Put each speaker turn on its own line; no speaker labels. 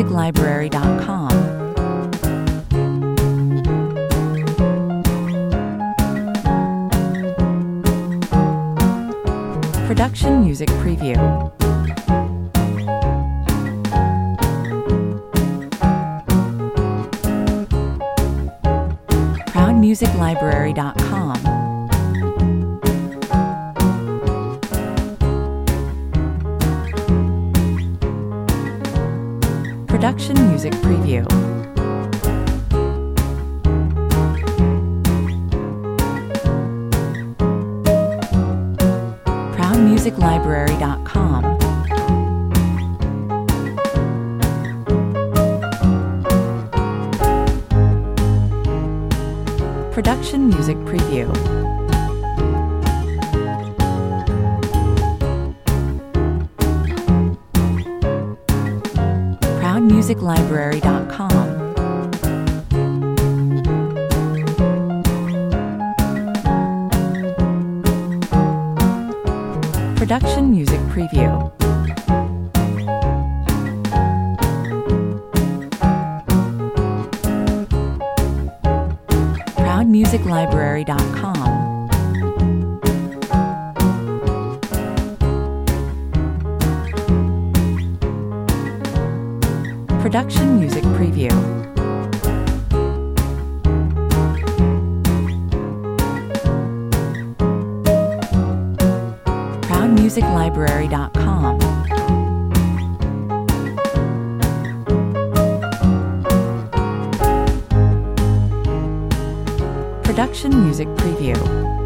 ProudMusicLibrary.com. Production Music Preview. ProudMusicLibrary.com. Production Music Preview. ProudMusicLibrary.com. Production Music Preview. ProudMusicLibrary.com. Production Music Preview. ProudMusicLibrary.com. Production Music Preview. ProudMusicLibrary.com. Production Music Preview.